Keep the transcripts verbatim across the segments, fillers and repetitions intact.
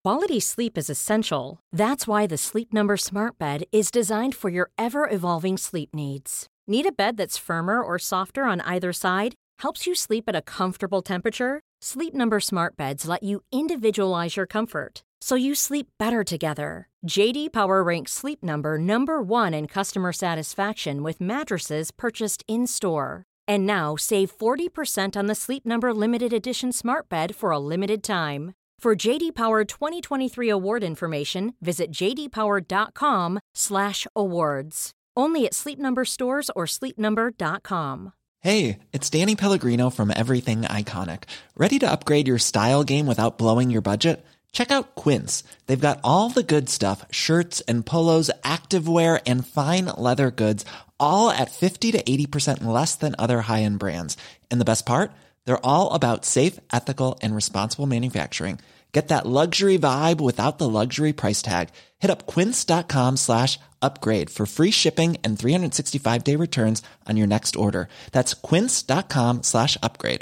Quality sleep is essential. That's why the Sleep Number Smart Bed is designed for your ever-evolving sleep needs. Need a bed that's firmer or softer on either side? Helps you sleep at a comfortable temperature? Sleep Number Smart Beds let you individualize your comfort, so you sleep better together. J D Power ranks Sleep Number number one in customer satisfaction with mattresses purchased in-store. And now, save forty percent on the Sleep Number Limited Edition Smart Bed for a limited time. For J D Power twenty twenty-three award information, visit j d power dot com slash awards. Only at Sleep Number stores or sleep number dot com. Hey, it's Danny Pellegrino from Everything Iconic. Ready to upgrade your style game without blowing your budget? Check out Quince. They've got all the good stuff, shirts and polos, activewear, and fine leather goods, all at fifty to eighty percent less than other high-end brands. And the best part? They're all about safe, ethical, and responsible manufacturing. Get that luxury vibe without the luxury price tag. Hit up quince.com slash upgrade for free shipping and three sixty-five day returns on your next order. That's quince.com slash upgrade.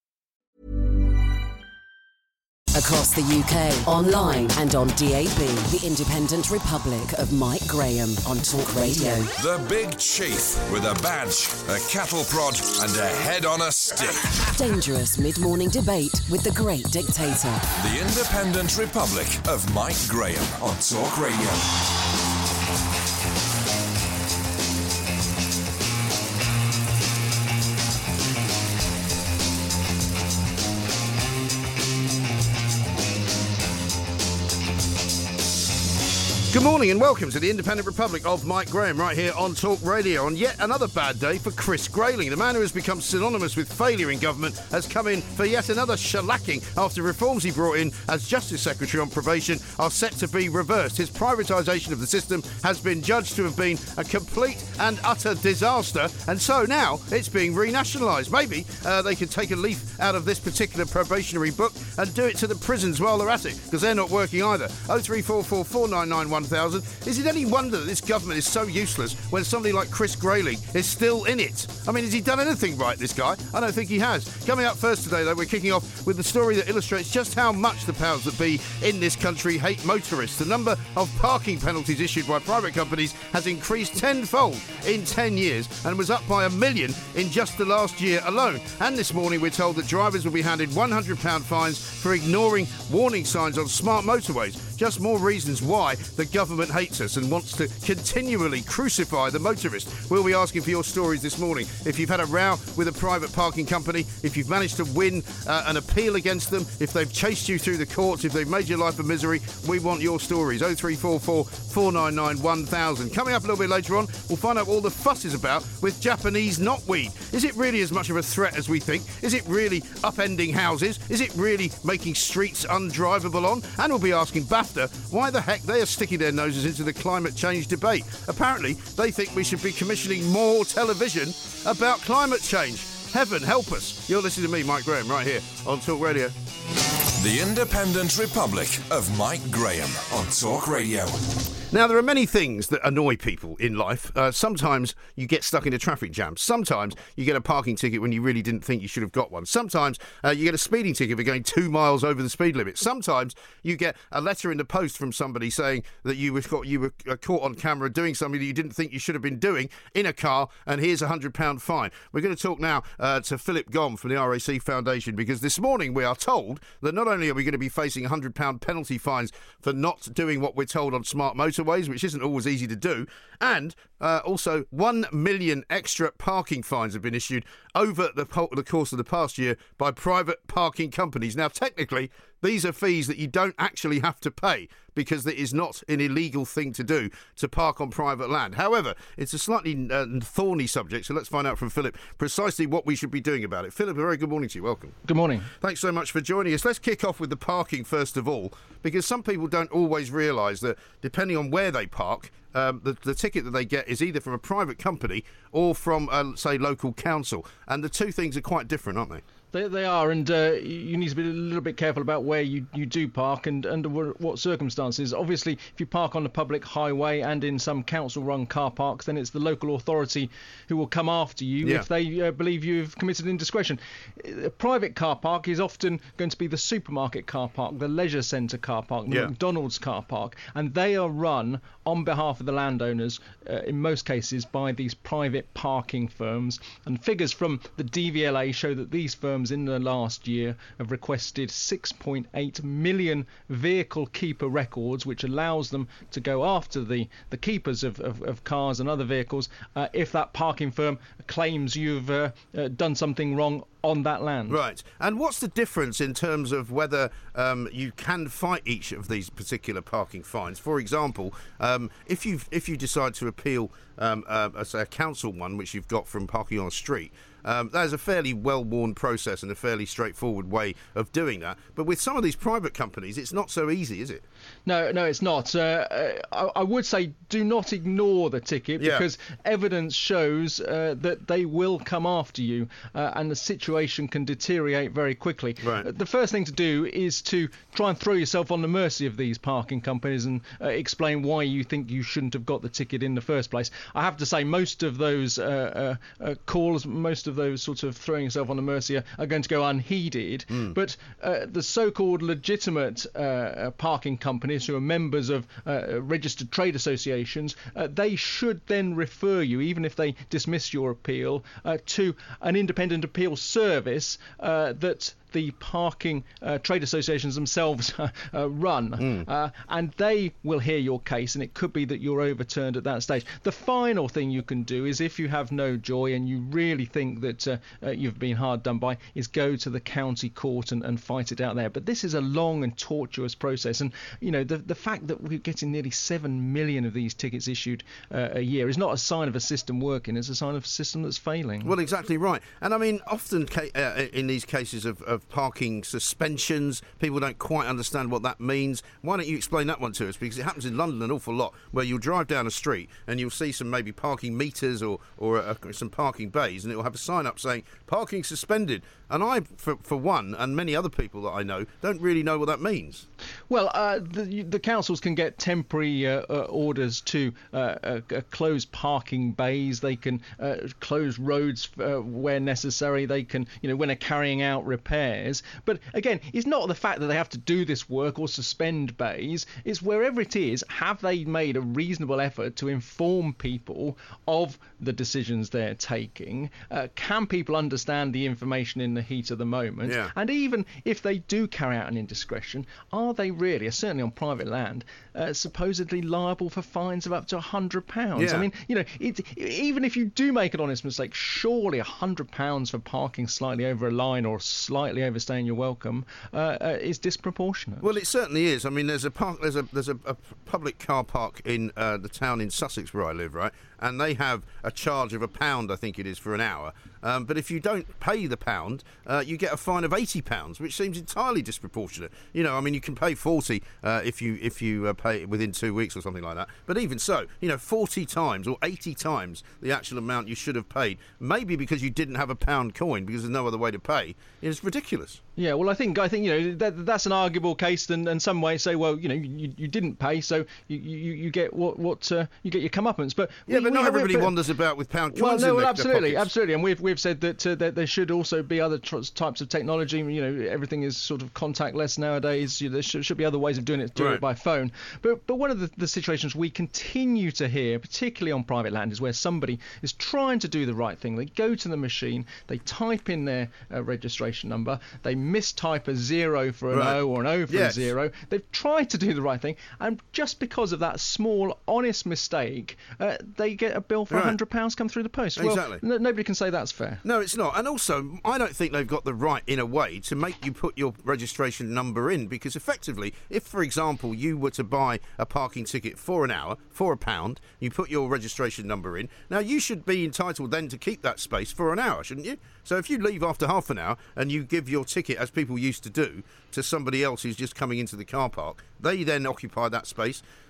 Across the U K, online and on D A B, the Independent Republic of Mike Graham on Talk Radio. The Big Chief with a badge, a cattle prod and a head on a stick. Dangerous mid-morning debate with the great dictator. The Independent Republic of Mike Graham on Talk Radio. Good morning and welcome to the Independent Republic of Mike Graham right here on Talk Radio. On yet another bad day for Chris Grayling. The man who has become synonymous with failure in government has come in for yet another shellacking after reforms he brought in as Justice Secretary on probation are set to be reversed. His privatisation of the system has been judged to have been a complete and utter disaster, and so now it's being renationalised. Maybe uh, they could take a leaf out of this particular probationary book and do it to the prisons while they're at it, because they're not working either. oh three four four, four nine nine, one thousand. Is it any wonder that this government is so useless when somebody like Chris Grayling is still in it? I mean, has he done anything right, this guy? I don't think he has. Coming up first today, though, we're kicking off with the story that illustrates just how much the powers that be in this country hate motorists. The number of parking penalties issued by private companies has increased tenfold in ten years and was up by a million in just the last year alone. And this morning, we're told that drivers will be handed one hundred pounds fines for ignoring warning signs on smart motorways. Just more reasons why the government hates us and wants to continually crucify the motorist. We'll be asking for your stories this morning. If you've had a row with a private parking company, if you've managed to win uh, an appeal against them, if they've chased you through the courts, if they've made your life a misery, we want your stories. oh three four four, four nine nine, one thousand. Coming up a little bit later on, we'll find out what all the fuss is about with Japanese knotweed. Is it really as much of a threat as we think? Is it really upending houses? Is it really making streets undrivable on? And we'll be asking BAFTA why the heck they are sticking their noses into the climate change debate. Apparently, they think we should be commissioning more television about climate change. Heaven help us. You're listening to me, Mike Graham, right here on Talk Radio. The Independent Republic of Mike Graham on Talk Radio. Now, there are many things that annoy people in life. Uh, sometimes you get stuck in a traffic jam. Sometimes you get a parking ticket when you really didn't think you should have got one. Sometimes uh, you get a speeding ticket for going two miles over the speed limit. Sometimes you get a letter in the post from somebody saying that you were caught, you were uh, caught on camera doing something that you didn't think you should have been doing in a car, and here's a one hundred pounds fine. We're going to talk now uh, to Philip Gom from the R A C Foundation, because this morning we are told that not only are we going to be facing one hundred pounds penalty fines for not doing what we're told on smart motorways, which isn't always easy to do, and uh, also one million extra parking fines have been issued over the, po- the course of the past year by private parking companies. Now, technically, these are fees that you don't actually have to pay, because it is not an illegal thing to do to park on private land. However, it's a slightly uh, thorny subject, so let's find out from Philip precisely what we should be doing about it. Philip, a very good morning to you. Welcome. Good morning. Thanks so much for joining us. Let's kick off with the parking first of all, because some people don't always realise that depending on where they park, Um, the, the ticket that they get is either from a private company or from, uh, say, local council. And the two things are quite different, aren't they? They, they are, and uh, you need to be a little bit careful about where you, you do park and under what circumstances. Obviously, if you park on a public highway and in some council-run car parks, then it's the local authority who will come after you yeah. if they uh, believe you've committed indiscretion. A private car park is often going to be the supermarket car park, the leisure centre car park, the yeah. McDonald's car park, and they are run on behalf of the landowners, uh, in most cases, by these private parking firms. And figures from the D V L A show that these firms in the last year have requested six point eight million vehicle keeper records, which allows them to go after the, the keepers of, of, of cars and other vehicles uh, if that parking firm claims you've uh, uh, done something wrong on that land. Right. And what's the difference in terms of whether um, you can fight each of these particular parking fines? For example, um, if you if you decide to appeal, um, uh, say, a council one, which you've got from parking on a street, Um, that is a fairly well-worn process and a fairly straightforward way of doing that. But with some of these private companies, it's not so easy, is it? No, no, it's not. Uh, I, I would say do not ignore the ticket yeah. because evidence shows uh, that they will come after you uh, and the situation can deteriorate very quickly. Right. Uh, the first thing to do is to try and throw yourself on the mercy of these parking companies and uh, explain why you think you shouldn't have got the ticket in the first place. I have to say most of those uh, uh, uh, calls, most of those sort of throwing yourself on the mercy are, are going to go unheeded. Mm. But uh, the so-called legitimate uh, parking companies who are members of uh, registered trade associations, uh, they should then refer you, even if they dismiss your appeal, uh, to an independent appeal service uh, that the parking uh, trade associations themselves uh, run, mm. uh, and they will hear your case, and it could be that you're overturned at that stage. The final thing you can do is, if you have no joy and you really think that uh, uh, you've been hard done by, is go to the county court and, and fight it out there. But this is a long and tortuous process, and you know the the fact that we're getting nearly seven million of these tickets issued uh, a year is not a sign of a system working; it's a sign of a system that's failing. Well, exactly right. And I mean, often ca- uh, in these cases of, of parking suspensions, people don't quite understand what that means. Why don't you explain that one to us? Because it happens in London an awful lot, where you'll drive down a street and you'll see some maybe parking meters or, or uh, some parking bays, and it will have a sign up saying parking suspended. And I, for, for one, and many other people that I know, don't really know what that means. Well, uh, the, the councils can get temporary uh, uh, orders to uh, uh, close parking bays. They can uh, close roads uh, where necessary. They can, you know, when they're carrying out repairs. But again, it's not the fact that they have to do this work or suspend bays. It's wherever it is, have they made a reasonable effort to inform people of the decisions they're taking? Uh, can people understand the information in the heat of the moment? Yeah. And even if they do carry out an indiscretion, are they really, certainly on private land, uh, supposedly liable for fines of up to one hundred pounds? Yeah. I mean, you know, it, even if you do make an honest mistake, surely one hundred pounds for parking slightly over a line or slightly overstaying your welcome uh, uh, is disproportionate. Well, it certainly is. I mean, there's a park, there's a there's a, a public car park in uh, the town in Sussex where I live, right? And they have a charge of a pound, I think it is, for an hour. Um, but if you don't pay the pound, uh, you get a fine of eighty pounds, which seems entirely disproportionate. You know, I mean, you can pay forty uh, if you if you uh, pay it within two weeks or something like that. But even so, you know, forty times or eighty times the actual amount you should have paid, maybe because you didn't have a pound coin because there's no other way to pay, is ridiculous. Yeah, well, I think I think you know that that's an arguable case, and, and some way say, well, you know, you, you didn't pay, so you you, you get what what uh, you get your comeuppance. But yeah, we, but we not have, everybody but, wanders about with pound coins. Well, no, in well, their, absolutely, their absolutely, and we've we've said that uh, that there should also be other tr- types of technology. You know, everything is sort of contactless nowadays. You know, there should, should be other ways of doing it. Do right. it by phone. But but one of the, the situations we continue to hear, particularly on private land, is where somebody is trying to do the right thing. They go to the machine, they type in their uh, registration number, they mistype a zero for an right. O or an O for yes. a zero. They've tried to do the right thing, and just because of that small, honest mistake, uh, they get a bill for right. one hundred pounds come through the post. Well, exactly. n- nobody can say that's fair. No, it's not. And also, I don't think they've got the right, in a way, to make you put your registration number in, because effectively, if, for example, you were to buy a parking ticket for an hour, for a pound, you put your registration number in, now you should be entitled then to keep that space for an hour, shouldn't you? So if you leave after half an hour and you give your ticket, as people used to do, to somebody else who's just coming into the car park, they then occupy that space.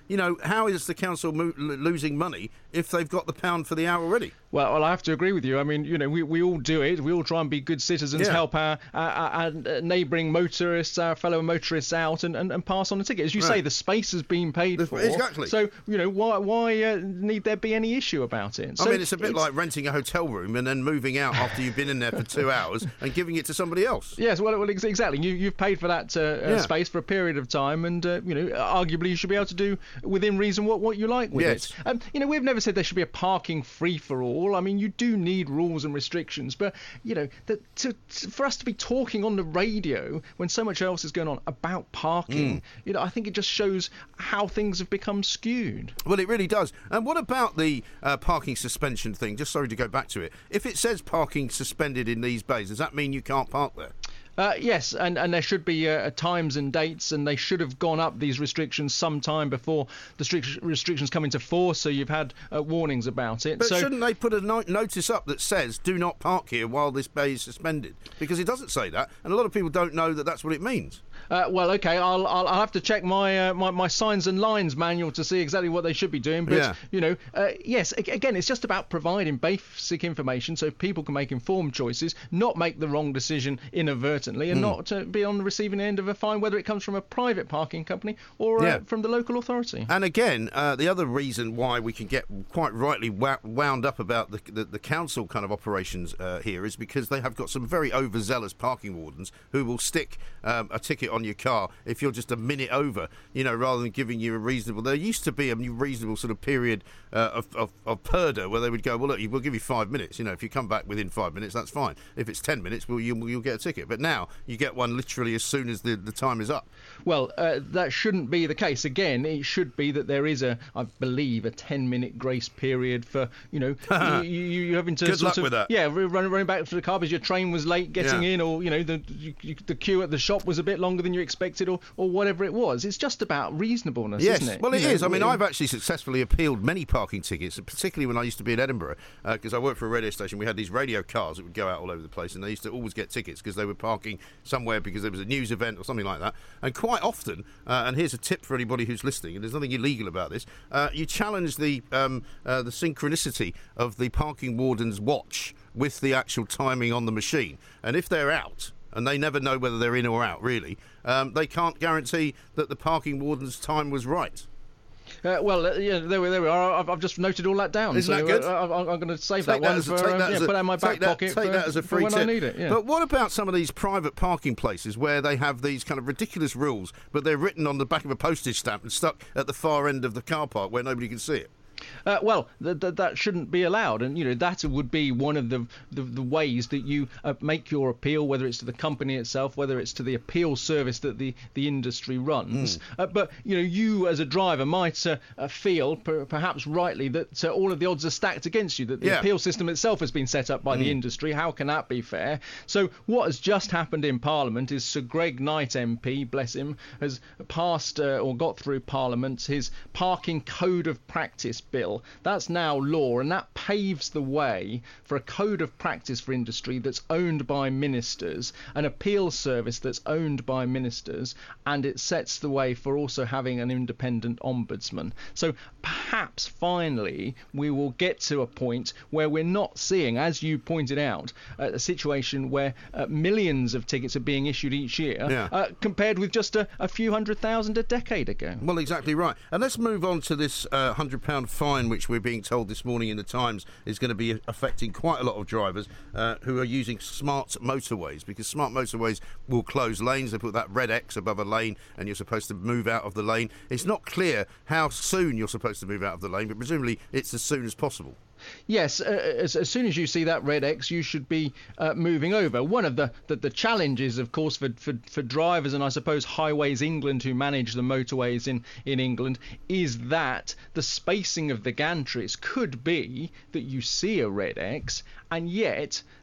you know, how is the council mo- losing money if they've got the pound for the hour already? Well, well, I have to agree with you. I mean, you know, we, we all do it. We all try and be good citizens, yeah. help our, our, our neighbouring motorists, our fellow motorists out and, and, and pass on the ticket. As you right. say, the space has been paid the, for. Exactly. So, you know, why why uh, need there be any issue about it? So I mean, it's a bit it's, like renting a hotel room and then moving out after you've been in there for two hours and giving it to somebody else. Yes, well, well exactly. You, you've paid for that uh, yeah. uh, space for a period of time and, uh, you know, arguably you should be able to do within reason what, what you like with yes. it. Um, you know, we've never said there should be a parking free-for-all. I mean, you do need rules and restrictions, but you know that to, to, for us to be talking on the radio when so much else is going on about parking, mm. you know, I think it just shows how things have become skewed. Well, it really does. And what about the uh, parking suspension thing? Just sorry to go back to it. If it says parking suspended in these bays, does that mean you can't park there? Uh, yes, and, and there should be uh, times and dates, and they should have gone up, these restrictions, some time before the strict restrictions come into force, so you've had uh, warnings about it. But so, shouldn't they put a no notice up that says, do not park here while this bay is suspended? Because it doesn't say that, and a lot of people don't know that that's what it means. Uh, well, OK, I'll, I'll, I'll have to check my, uh, my my signs and lines manual to see exactly what they should be doing. But, yeah. you know, uh, yes, again, it's just about providing basic information so people can make informed choices, not make the wrong decision inadvertently, and mm. not uh, be on the receiving end of a fine, whether it comes from a private parking company or yeah. uh, from the local authority. And again, uh, the other reason why we can get quite rightly wound up about the, the, the council kind of operations uh, here is because they have got some very overzealous parking wardens who will stick um, a ticket on your car if you're just a minute over, you know, rather than giving you a reasonable. There used to be a reasonable sort of period uh, of, of, of purdah where they would go, well, look, we'll give you five minutes. You know, if you come back within five minutes, that's fine. If it's ten minutes, well, you'll, you'll get a ticket. But now you get one literally as soon as the, the time is up. Well, uh, that shouldn't be the case. Again, it should be that there is a, I believe, a ten-minute grace period for, you know, you, you, you having to Good sort luck of, with that. yeah, running running back to the car because your train was late getting yeah. in, or you know, the you, the queue at the shop was a bit longer than you expected, or or whatever it was. It's just about reasonableness, yes. isn't it? Well, it you is. know, I mean, I've actually successfully appealed many parking tickets, particularly when I used to be in Edinburgh, because uh, I worked for a radio station. We had these radio cars that would go out all over the place, and they used to always get tickets because they were parking somewhere because there was a news event or something like that. And quite often, uh, and here's a tip for anybody who's listening, and there's nothing illegal about this, uh, you challenge the um, uh, the synchronicity of the parking warden's watch with the actual timing on the machine. And if they're out, and they never know whether they're in or out, really, um, they can't guarantee that the parking warden's time was right. Uh, well, uh, yeah, there we, there we are. I've, I've just noted all that down. Isn't so, that good? Uh, I, I'm going to save take that, that one as, for, take uh, that yeah, as a, put that in my back that, pocket take for, that as a free for when tip. I need it. Yeah. But what about some of these private parking places where they have these kind of ridiculous rules, but they're written on the back of a postage stamp and stuck at the far end of the car park where nobody can see it? Uh, well, th th that shouldn't be allowed, and you know that would be one of the the, the ways that you uh, make your appeal, whether it's to the company itself, whether it's to the appeal service that the the industry runs. Mm. Uh, but you know, you as a driver might uh, uh, feel, per perhaps rightly, that uh, all of the odds are stacked against you. That the yeah. appeal system itself has been set up by mm. the industry. How can that be fair? So what has just happened in Parliament is Sir Greg Knight M P, bless him, has passed uh, or got through Parliament his Parking Code of Practice bill. That's now law, and that paves the way for a code of practice for industry that's owned by ministers, an appeal service that's owned by ministers, and it sets the way for also having an independent ombudsman. So perhaps finally we will get to a point where we're not seeing, as you pointed out, uh, a situation where uh, millions of tickets are being issued each year, yeah. uh, compared with just a, a few hundred thousand a decade ago. Well, exactly right. And let's move on to this uh, one hundred pound fine, which we're being told this morning in the Times is going to be affecting quite a lot of drivers uh, who are using smart motorways, because smart motorways will close lanes. They put that red X above a lane and you're supposed to move out of the lane. It's not clear how soon you're supposed to move out of the lane, but presumably it's as soon as possible. Yes, uh, as, as soon as you see that red X, you should be uh, moving over. One of the, the, the challenges, of course, for, for, for drivers and I suppose Highways England, who manage the motorways in, in England, is that the spacing of the gantries could be that you see a red X and yet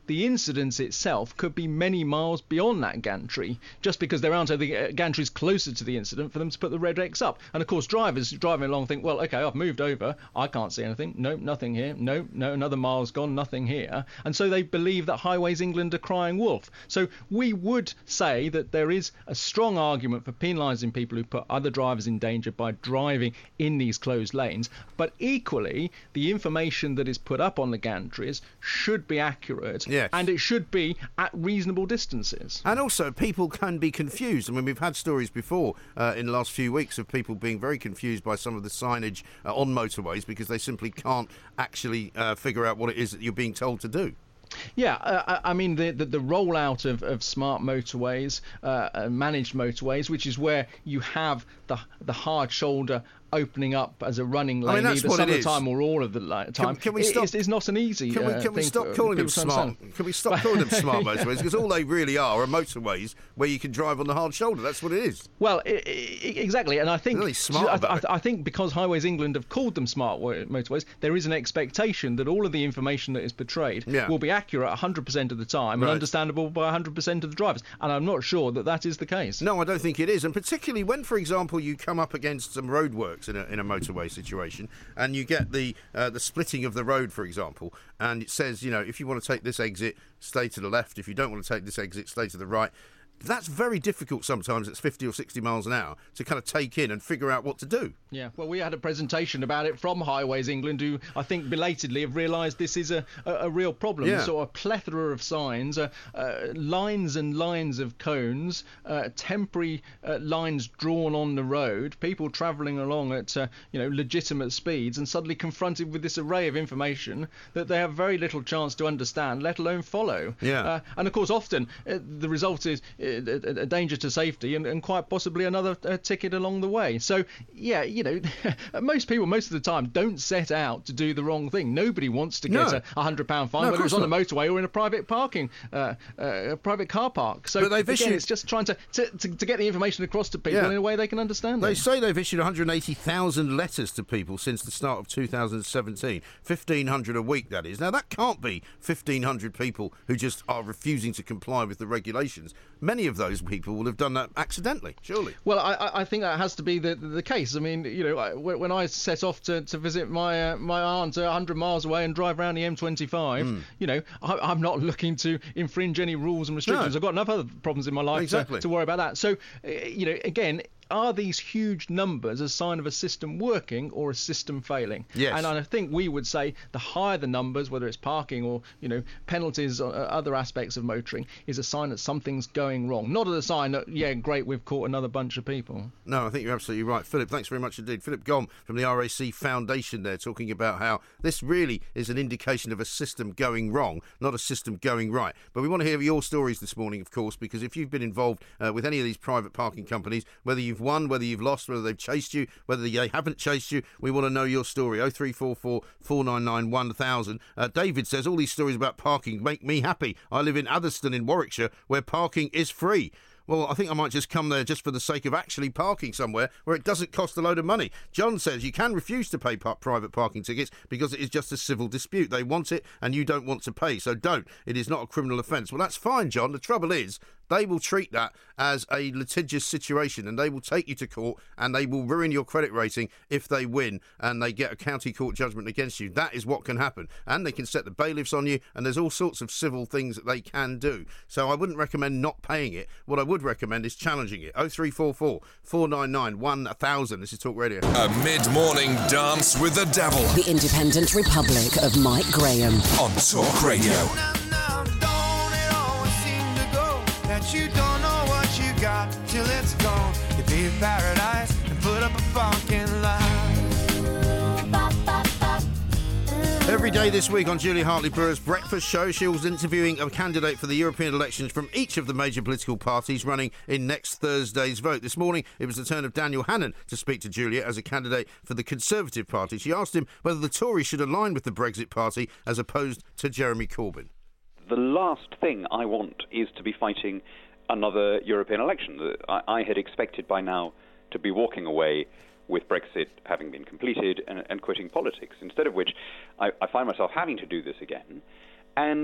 the incident itself could be many miles beyond that gantry, just because there aren't any uh, gantries closer to the incident for them to put the red X up. And of course, drivers driving along think, well, okay, I've moved over, I can't see anything. No, nothing here. No, no, another mile's gone, nothing here. And so they believe that Highways England are crying wolf. So we would say that there is a strong argument for penalising people who put other drivers in danger by driving in these closed lanes. But equally, the information that is put up on the gantries should be accurate, yes. and it should be at reasonable distances. And also, people can be confused. I mean, we've had stories before uh, in the last few weeks of people being very confused by some of the signage uh, on motorways because they simply can't actually uh, figure out what it is that you're being told to do. Yeah, uh, I mean, the, the, the rollout of, of smart motorways, uh, managed motorways, which is where you have the the hard shoulder opening up as a running lane, I mean, that's either what some it of is. the time or all of the time. Can, can we stop? It's, it's not an easy Can we, uh, can we thing stop for calling them people to smart? understand. Can we stop calling them smart motorways? Because all they really are are motorways where you can drive on the hard shoulder. That's what it is. Well, I, I, exactly, and I think Really smart I, about I, I think because Highways England have called them smart motorways, there is an expectation that all of the information that is portrayed Yeah. will be accurate one hundred percent of the time Right. and understandable by one hundred percent of the drivers. And I'm not sure that that is the case. No, I don't think it is. And particularly when, for example, you come up against some roadworks in a, in a motorway situation and you get the uh, the splitting of the road, for example, and it says, you know, if you want to take this exit, stay to the left. If you don't want to take this exit, stay to the right. That's very difficult sometimes. It's fifty or sixty miles an hour to kind of take in and figure out what to do. Yeah, well, we had a presentation about it from Highways England, who I think belatedly have realised this is a, a, a real problem. Yeah. So a plethora of signs, uh, uh, lines and lines of cones, uh, temporary uh, lines drawn on the road, people travelling along at uh, you know legitimate speeds, and suddenly confronted with this array of information that they have very little chance to understand, let alone follow. Yeah. Uh, and of course, often uh, the result is uh, a, a danger to safety and, and quite possibly another uh, ticket along the way. So yeah, you know, most people most of the time don't set out to do the wrong thing. Nobody wants to get No. a one hundred pound fine, No, of whether it's course on not. the motorway or in a private parking, uh, uh, a private car park. So But they've again, issued- it's just trying to, to, to, to get the information across to people Yeah. in a way they can understand They it. say they've issued one hundred eighty thousand letters to people since the start of two thousand seventeen. fifteen hundred a week, that is. Now, that can't be fifteen hundred people who just are refusing to comply with the regulations. Many of those people will have done that accidentally, surely. Well, I, I think that has to be the the case. I mean, you know, I- when I set off to, to visit my uh, my aunt one hundred miles away and drive around the M twenty-five, Hmm. you know, I, I'm not looking to infringe any rules and restrictions. No. I've got enough other problems in my life Exactly. to, to worry about that. So, uh, you know, again, are these huge numbers a sign of a system working or a system failing? Yes. And I think we would say the higher the numbers, whether it's parking or, you know, penalties or other aspects of motoring, is a sign that something's going wrong. Not a sign that, yeah, great, we've caught another bunch of people. No, I think you're absolutely right. Philip, thanks very much indeed. Philip Gom from the R A C Foundation there, talking about how this really is an indication of a system going wrong, not a system going right. But we want to hear your stories this morning, of course, because if you've been involved uh, with any of these private parking companies, whether you've won, whether you've lost, whether they've chased you, whether they haven't chased you, we want to know your story. oh three four four, four nine nine, one thousand. Uh, David says, all these stories about parking make me happy. I live in Atherstone in Warwickshire, where parking is free. Well, I think I might just come there just for the sake of actually parking somewhere where it doesn't cost a load of money. John says you can refuse to pay par- private parking tickets because it is just a civil dispute. They want it and you don't want to pay, so don't. It is not a criminal offence. Well, that's fine, John. The trouble is they will treat that as a litigious situation and they will take you to court and they will ruin your credit rating if they win and they get a county court judgment against you. That is what can happen. And they can set the bailiffs on you and there's all sorts of civil things that they can do. So I wouldn't recommend not paying it. What I would recommend is challenging it. oh three four four, four nine nine, one thousand. This is Talk Radio. A mid-morning dance with the devil The Independent Republic of Mike Graham. on Talk Radio. That you don't know what you got till it's gone. You pay paradise and put up a fucking lie. Every day this week on Julia Hartley-Brewer's Breakfast Show, she was interviewing a candidate for the European elections from each of the major political parties running in next Thursday's vote. This morning, it was the turn of Daniel Hannan to speak to Julia as a candidate for the Conservative Party. She asked him whether the Tories should align with the Brexit Party as opposed to Jeremy Corbyn. The last thing I want is to be fighting another European election. I, I had expected by now to be walking away with Brexit having been completed and, and quitting politics, instead of which I, I find myself having to do this again. And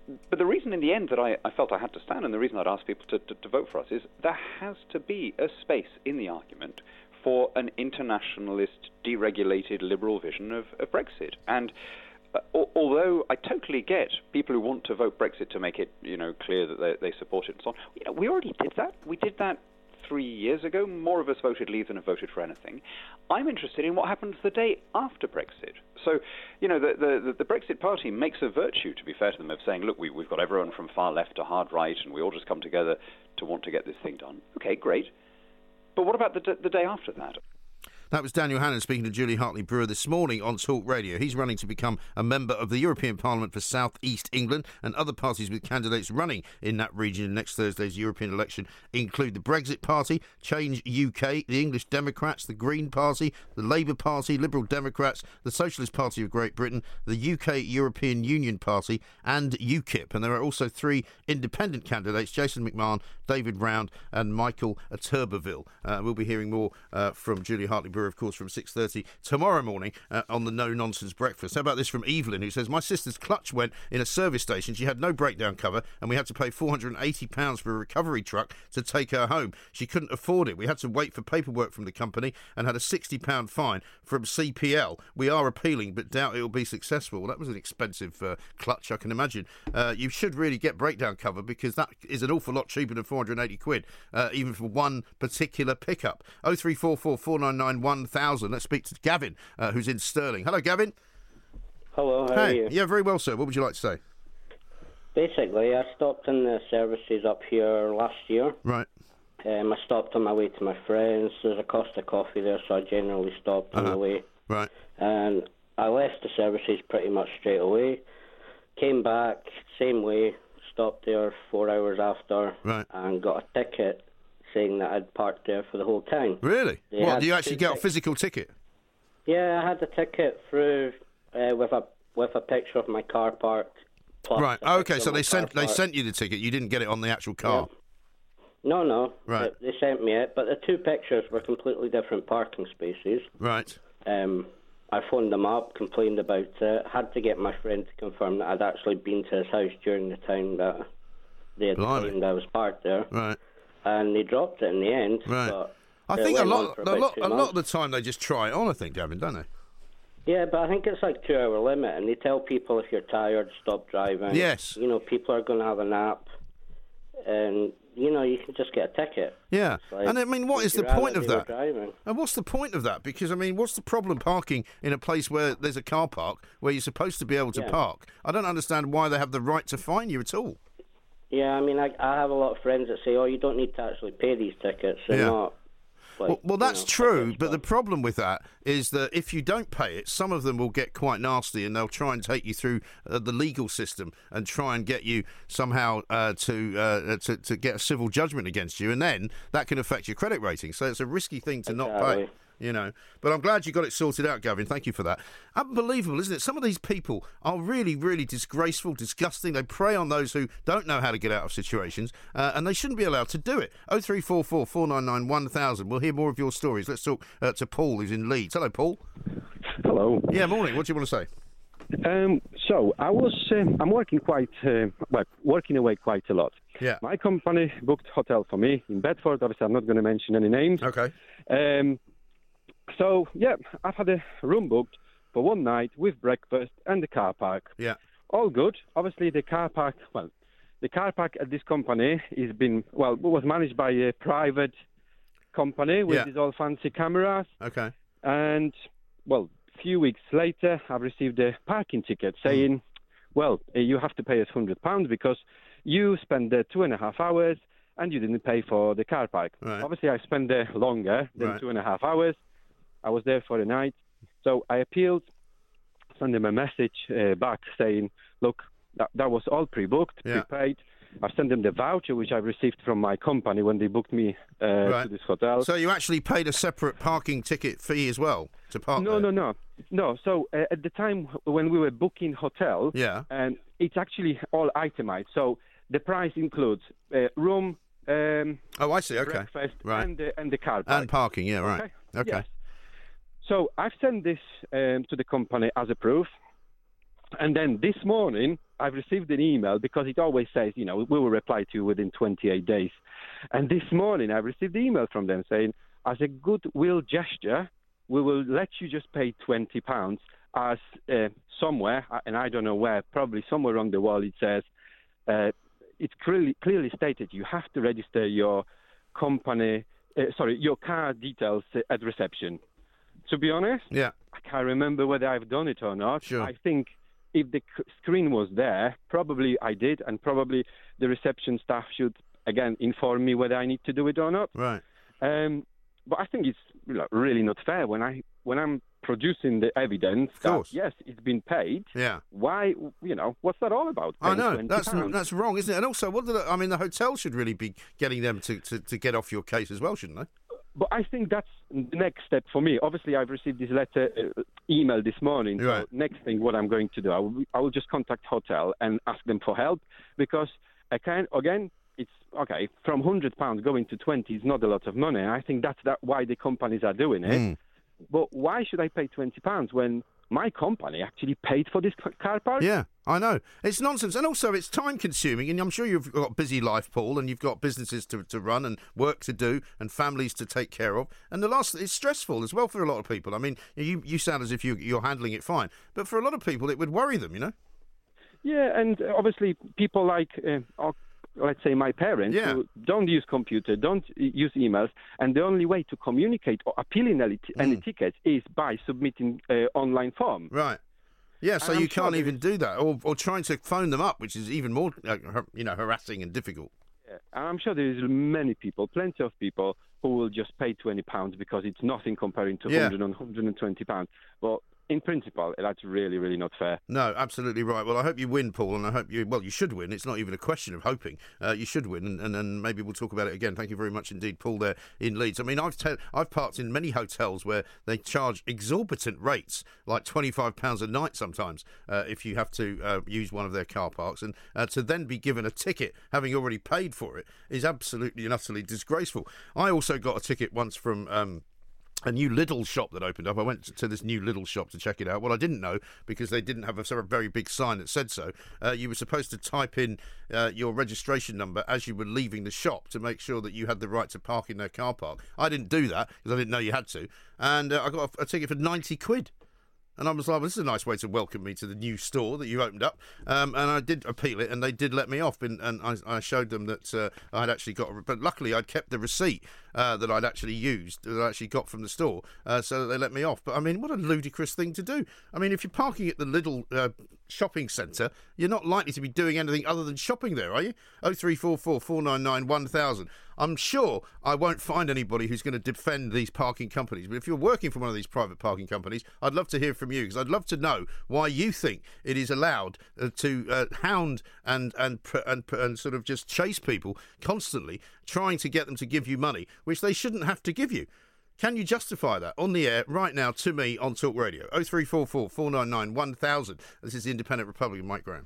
but the reason in the end that I, I felt I had to stand, and the reason I'd ask people to, to, to vote for us, is there has to be a space in the argument for an internationalist, deregulated, liberal vision of, of Brexit. And uh, al- although I totally get people who want to vote Brexit to make it, you know, clear that they, they support it and so on, you know, we already did that. We did that three years ago. More of us voted Leave than have voted for anything. I'm interested in what happens the day after Brexit. So, you know, the, the, the Brexit Party makes a virtue, to be fair to them, of saying, look, we, we've got everyone from far left to hard right, and we all just come together to want to get this thing done. Okay, great. But what about the, d- the day after that? That was Daniel Hannan speaking to Julie Hartley-Brewer this morning on Talk Radio. He's running to become a member of the European Parliament for South East England, and other parties with candidates running in that region in next Thursday's European election include the Brexit Party, Change U K, the English Democrats, the Green Party, the Labour Party, Liberal Democrats, the Socialist Party of Great Britain, the U K European Union Party, and UKIP. And there are also three independent candidates, Jason McMahon, David Round and Michael Turberville. Uh, we'll be hearing more uh, from Julie Hartley-Brewer, of course, from six thirty tomorrow morning uh, on the No Nonsense Breakfast. How about this from Evelyn, who says, my sister's clutch went in a service station. She had no breakdown cover, and we had to pay four hundred eighty pounds for a recovery truck to take her home. She couldn't afford it. We had to wait for paperwork from the company and had a sixty pounds fine from C P L. We are appealing, but doubt it will be successful. Well, that was an expensive uh, clutch, I can imagine. Uh, you should really get breakdown cover, because that is an awful lot cheaper than four hundred eighty quid, uh, even for one particular pickup. oh three four four, four nine nine, one thousand. Let's speak to Gavin, uh, who's in Stirling. Hello, Gavin. Hello, how hey. are you? Yeah, very well, sir. What would you like to say? Basically, I stopped in the services up here last year. Right. Um, I stopped on my way to my friends. There's a Costa Coffee there, so I generally stopped on uh-huh. the way. Right. And I left the services pretty much straight away. Came back, same way, stopped there four hours after, right. and got a ticket saying that I'd parked there for the whole time. Really? They what, do you actually get tic- a physical ticket? Yeah, I had the ticket through uh, with a with a picture of my car parked. Right. Oh, okay, so they sent they sent you the ticket. You didn't get it on the actual car. Yeah. No, no. Right. They, they sent me it, but the two pictures were completely different parking spaces. Right. Um, I phoned them up, complained about it, had to get my friend to confirm that I'd actually been to his house during the time that they had Blimey. claimed I was parked there. Right. And they dropped it in the end. Right. But I it think a went on lot, for a about lot, two a lot months. of the time they just try it on. I think, Gavin, don't they? Yeah, but I think it's like two hour limit, and they tell people if you're tired, stop driving. Yes. You know, people are going to have a nap, and you know, you can just get a ticket. Yeah, Like, and I mean, what is the you're out point and of they were that? driving. And what's the point of that? Because I mean, what's the problem parking in a place where there's a car park where you're supposed to be able to Yeah. park? I don't understand why they have the right to fine you at all. Yeah, I mean, I, I have a lot of friends that say, "Oh, you don't need to actually pay these tickets. They're Yeah. not." Like, Well, well you that's know, true, tickets, but the problem with that is that if you don't pay it, some of them will get quite nasty, and they'll try and take you through uh, the legal system and try and get you somehow uh, to, uh, to to get a civil judgment against you, and then that can affect your credit rating. So it's a risky thing to not pay. Exactly. You know, but I'm glad you got it sorted out, Gavin. Thank you for that. Unbelievable, isn't it? Some of these people are really, really disgraceful, disgusting. They prey on those who don't know how to get out of situations, uh, and they shouldn't be allowed to do it. oh three four four, four nine nine, one thousand. We'll hear more of your stories. Let's talk uh, to Paul, who's in Leeds. Hello, Paul. Hello. Yeah, morning. What do you want to say? Um, so I was, um, I'm working quite, uh, well, working away quite a lot. Yeah. My company booked hotel for me in Bedford. Obviously, I'm not going to mention any names. Okay. Um, so yeah, I've had a room booked for one night with breakfast and the car park. Yeah. All good. Obviously, the car park, well, the car park at this company is been, well, was managed by a private company with Yeah. these all fancy cameras. Okay. And, well, a few weeks later, I've received a parking ticket saying, mm. well, uh, you have to pay us one hundred pounds because you spent there two and a half hours and you didn't pay for the car park. Right. Obviously, I spent there longer than Right. two and a half hours. I was there for a night. So I appealed, sent them a message uh, back saying, look, that, that was all pre-booked, Yeah. prepaid. I've sent them the voucher, which I received from my company when they booked me uh, Right. to this hotel. So you actually paid a separate parking ticket fee as well to park No, there? no, no, no. So uh, at the time when we were booking hotel, Yeah. and it's actually all itemized. So the price includes uh, room, um, Oh, I see. Okay. breakfast, Right. and the and the car park. And parking. Yeah. Right. Okay. Okay. Yes. So I've sent this um, to the company as a proof, and then this morning I've received an email because it always says, you know, we will reply to you within twenty-eight days. And this morning I've received an email from them saying, as a goodwill gesture, we will let you just pay twenty pounds as uh, somewhere, and I don't know where, probably somewhere along the wall it says, uh, it's clearly, clearly stated you have to register your company, uh, sorry, your car details at reception. To be honest, yeah, I can't remember whether I've done it or not. Sure. I think if the c- screen was there, probably I did, and probably the reception staff should, again, inform me whether I need to do it or not. Right. Um, but I think it's you know, really not fair when, I, when I'm producing the evidence that, yes, it's been paid. Yeah. Why, you know, what's that all about? I know, twenty that's pounds? that's wrong, isn't it? And also, what do the, I mean, the hotel should really be getting them to, to, to get off your case as well, shouldn't they? But I think that's the next step for me. Obviously, I've received this letter, uh, email this morning. Right. So next thing, what I'm going to do, I will, I will just contact hotel and ask them for help because I can again, it's okay. From one hundred pounds going to twenty is not a lot of money. I think that's that why the companies are doing it. Mm. But why should I pay twenty pounds when my company actually paid for this car park? Yeah, I know. It's nonsense. And also, it's time-consuming, and I'm sure you've got a busy life, Paul, and you've got businesses to, to run and work to do and families to take care of. And the last, it's stressful as well for a lot of people. I mean, you, you sound as if you, you're handling it fine. But for a lot of people, it would worry them, you know? Yeah, and obviously people like... Uh, our let's say my parents, yeah. who don't use computer, don't use emails, and the only way to communicate or appealing any, t- mm. any tickets is by submitting an uh, online form. Right. Yeah, so and you I'm can't sure even do that, or, or trying to phone them up, which is even more, uh, you know, harassing and difficult. Yeah. And I'm sure there is many people, plenty of people, who will just pay twenty pounds because it's nothing comparing to yeah. one hundred and one hundred twenty pounds. But in principle, that's really, really not fair. No, absolutely right. Well, I hope you win, Paul, and I hope you, well, you should win. It's not even a question of hoping. Uh, you should win, and, and, and maybe we'll talk about it again. Thank you very much indeed, Paul, there in Leeds. I mean, I've te- I've parked in many hotels where they charge exorbitant rates, like twenty-five pounds a night sometimes, uh, if you have to uh, use one of their car parks. And uh, to then be given a ticket, having already paid for it, is absolutely and utterly disgraceful. I also got a ticket once from... Um, a new Lidl shop that opened up. I went to this new Lidl shop to check it out. What I didn't know, because they didn't have a sort of very big sign that said so, uh, you were supposed to type in uh, your registration number as you were leaving the shop to make sure that you had the right to park in their car park. I didn't do that because I didn't know you had to. And uh, I got a, a ticket for ninety quid. And I was like, well, this is a nice way to welcome me to the new store that you opened up. Um, and I did appeal it, and they did let me off. And, and I, I showed them that uh, I'd actually got... A, but luckily, I'd kept the receipt uh, that I'd actually used, that I actually got from the store, uh, so that they let me off. But, I mean, what a ludicrous thing to do. I mean, if you're parking at the Lidl uh, shopping centre, you're not likely to be doing anything other than shopping there, are you? oh three four four, four nine nine, one thousand. I'm sure I won't find anybody who's going to defend these parking companies. But if you're working for one of these private parking companies, I'd love to hear from you, because I'd love to know why you think it is allowed uh, to uh, hound and, and and and sort of just chase people constantly, trying to get them to give you money, which they shouldn't have to give you. Can you justify that on the air right now to me on Talk Radio? oh three four four, four nine nine, one thousand. This is the Independent Republic of Mike Graham.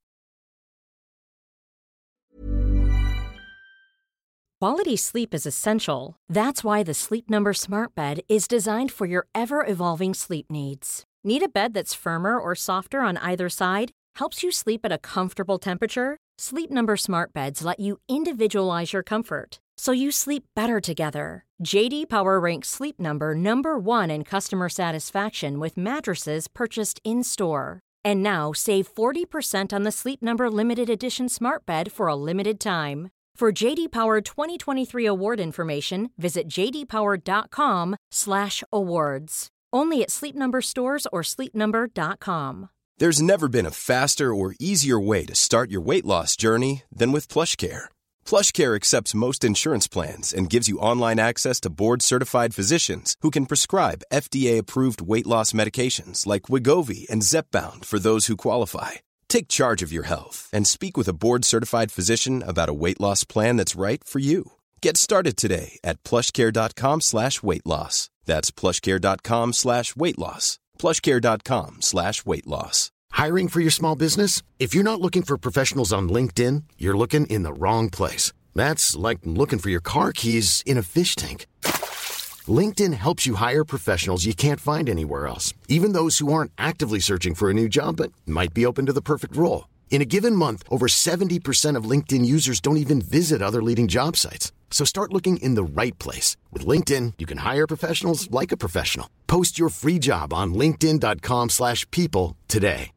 Quality sleep is essential. That's why the Sleep Number Smart Bed is designed for your ever-evolving sleep needs. Need a bed that's firmer or softer on either side? Helps you sleep at a comfortable temperature? Sleep Number Smart Beds let you individualize your comfort, so you sleep better together. J D Power ranks Sleep Number number one in customer satisfaction with mattresses purchased in-store. And now, save forty percent on the Sleep Number Limited Edition Smart Bed for a limited time. For J D Power twenty twenty-three award information, visit j d power dot com slash awards. Only at Sleep Number stores or sleep number dot com. There's never been a faster or easier way to start your weight loss journey than with PlushCare. PlushCare accepts most insurance plans and gives you online access to board-certified physicians who can prescribe F D A-approved weight loss medications like Wegovy and Zepbound for those who qualify. Take charge of your health and speak with a board-certified physician about a weight loss plan that's right for you. Get started today at plushcare.com slash weight loss. That's plushcare.com slash weight loss. plushcare.com slash weight loss. Hiring for your small business? If you're not looking for professionals on LinkedIn, you're looking in the wrong place. That's like looking for your car keys in a fish tank. LinkedIn helps you hire professionals you can't find anywhere else, even those who aren't actively searching for a new job but might be open to the perfect role. In a given month, over seventy percent of LinkedIn users don't even visit other leading job sites. So start looking in the right place. With LinkedIn, you can hire professionals like a professional. Post your free job on linkedin.com slash people today.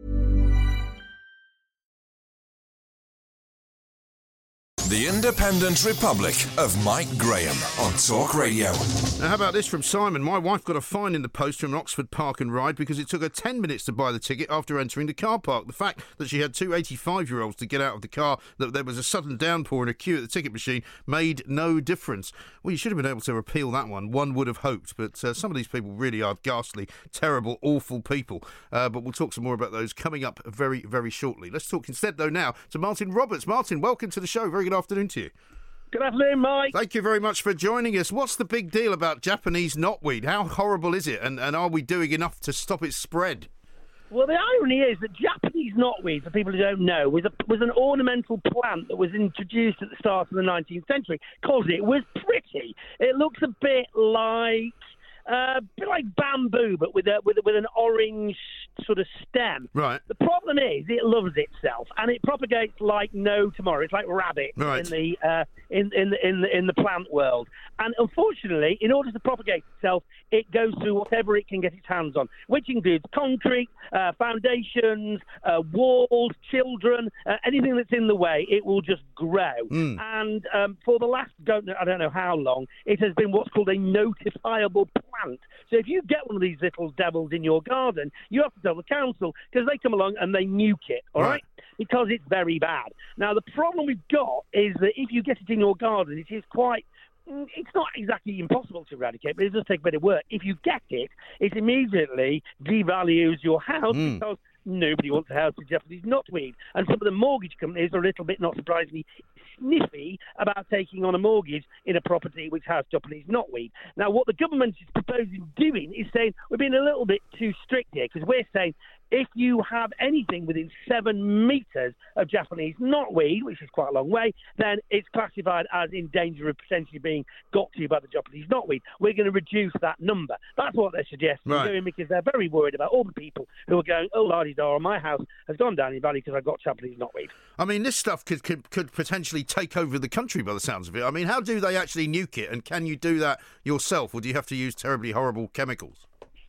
The Independent Republic of Mike Graham on Talk Radio. Now, how about this from Simon? My wife got a fine in the post from Oxford Park and Ride because it took her ten minutes to buy the ticket after entering the car park. The fact that she had two eighty-five-year-olds to get out of the car, that there was a sudden downpour in a queue at the ticket machine, made no difference. Well, you should have been able to repeal that one. One would have hoped. But uh, some of these people really are ghastly, terrible, awful people. Uh, but we'll talk some more about those coming up very, very shortly. Let's talk instead, though, now to Martin Roberts. Martin, welcome to the show. Very good afternoon to you. Good afternoon, Mike. Thank you very much for joining us. What's the big deal about Japanese knotweed? How horrible is it? And, and are we doing enough to stop its spread? Well, the irony is that Japanese knotweed, for people who don't know, was, a, was an ornamental plant that was introduced at the start of the nineteenth century because it was pretty. It looks a bit like... Uh, a bit like bamboo, but with a, with with an orange sort of stem. Right. The problem is it loves itself, and it propagates like no tomorrow. It's like rabbit right. in the uh, in in the, in the in the plant world. And unfortunately, in order to propagate itself, it goes through whatever it can get its hands on, which includes concrete, uh, foundations, uh, walls, children, uh, anything that's in the way. It will just grow. Mm. And um, for the last don't know, I don't know how long, it has been what's called a notifiable plant. So if you get one of these little devils in your garden, you have to tell the council because they come along and they nuke it, all right. right? Because it's very bad. Now, the problem we've got is that if you get it in your garden, it is quite... It's not exactly impossible to eradicate, but it does take a bit of work. If you get it, it immediately devalues your house mm. because nobody wants a house with Japanese knotweed. And some of the mortgage companies are a little bit, not surprisingly, sniffy about taking on a mortgage in a property which has Japanese knotweed. Now, what the government is proposing doing is saying we're being a little bit too strict here because we're saying if you have anything within seven metres of Japanese knotweed, which is quite a long way, then it's classified as in danger of potentially being got to by the Japanese knotweed. We're going to reduce that number. That's what they're suggesting right. doing because they're very worried about all the people who are going, oh, la-di-da, my house has gone down in value because I've got Japanese knotweed. I mean, this stuff could, could could potentially take over the country by the sounds of it. I mean, how do they actually nuke it? And can you do that yourself, or do you have to use terribly horrible chemicals?